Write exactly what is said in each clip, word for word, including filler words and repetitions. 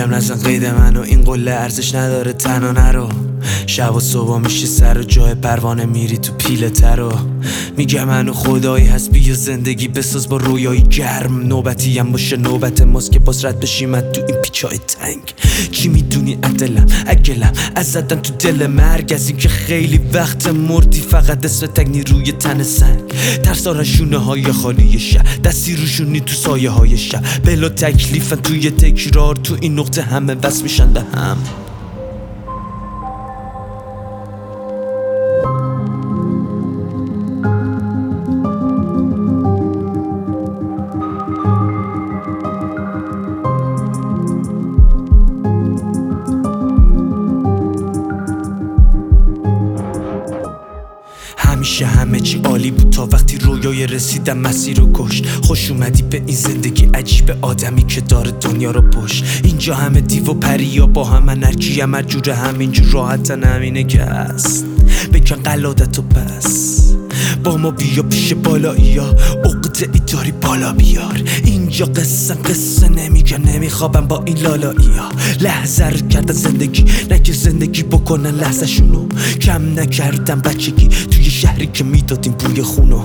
میگم نزن قید منو، این قله ارزش نداره تنها نرو. شب و صبح میشی سر و جای پروانه میری تو پیله ترو. میگم منو خدایی هست بیا زندگی بساز با رویایی گرم. نوبتی هم باشه نوبت ماست که باز رد بشیم تو این پیچای تنگ. چی میدونی عدلم اگلم از زدن تو دل مرگ، از این که خیلی وقت مردی فقط اسم تگنی روی تن سنگ. ترسا شونه های خالی شهر، دستی روشونی تو سایه های شهر. بلا تکلیفن توی تکرار، تو این نقطه همه وصل میشن به هم. همیشه همه چی عالی بود تا وقتی رویای رسیدم مسیر رو کشت. خوش اومدی به این زندگی عجیب، آدمی که داره دنیا رو پشت. اینجا همه دیو و پریا با هم، هرکی هم هر جوره همینجور راحتن، همینه که هست. بکن قلادتو پس با ما بیا پیش بالایی ها، عقده ای داری بالا بیار. اینجا قصه قصه نمیگن، نمیخوابم با این لالایی ها. لحظه رو کردن زندگی، نه که زندگی بکنن لحظه شونو. کم نکردم بچگی توی شهری که میدادیم بوی خونو.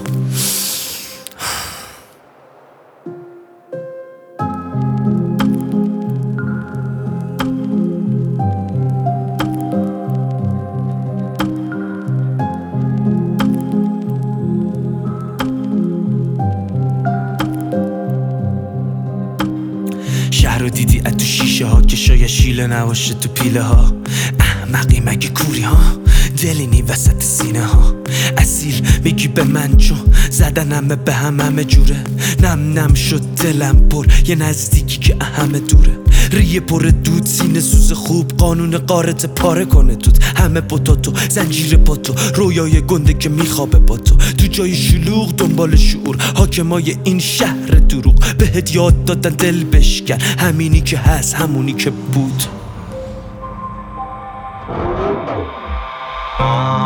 شهر رو دیدی از تو شیشه ها که شاید شیله نباشه تو پیله ها. احمقی مگه کوری ها، دلینی وسط سینه ها. اصیل میگی به من چون زدن همه به هم همه جوره. نم نم شد دلم پر یه نزدیکی که همه دوره. ریه پر دود سینه سوز خوب، قانون قارت پاره کنه توت. همه پتاتو زنجیر پاتو، رویای گنده که میخوابه با تو. تو جای شلوغ دنبال شعور، حاکمای این شهر دروغ. بهت یاد دادن دل بشکن، همینی که هست همونی که بود.